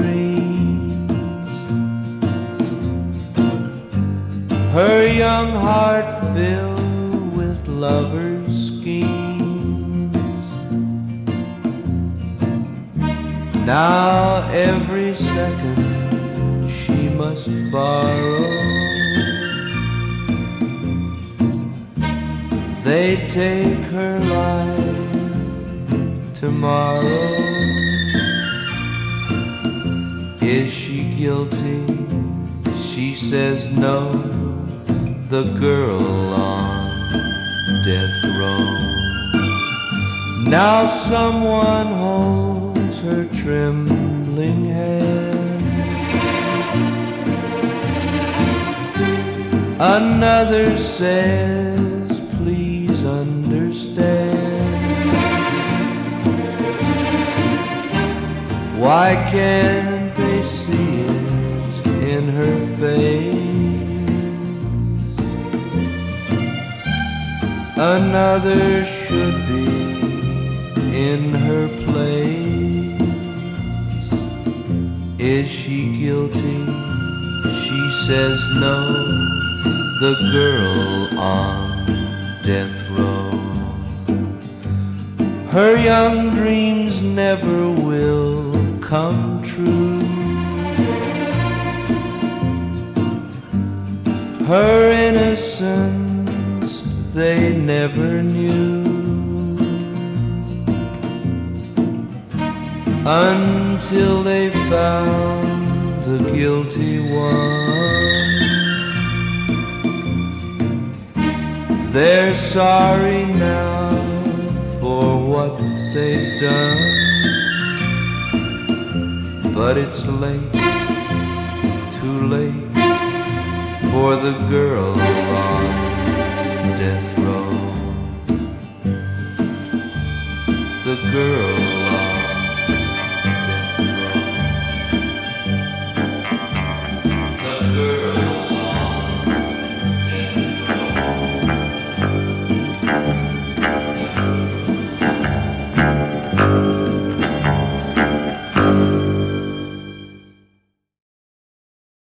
dreams, her young heart filled with lovers' schemes. Now every second she must borrow. They take her life tomorrow. Is she guilty? She says no. The girl on death row. Now someone holds her trembling hand. Another says, please understand. Why can't they see it in her face? Another should be in her place. Is she guilty? She says no. The girl on death row. Her young dreams never will come true. Her innocence they never knew, until they found the guilty one. They're sorry now for what they've done, but it's late, too late for the girl on death row.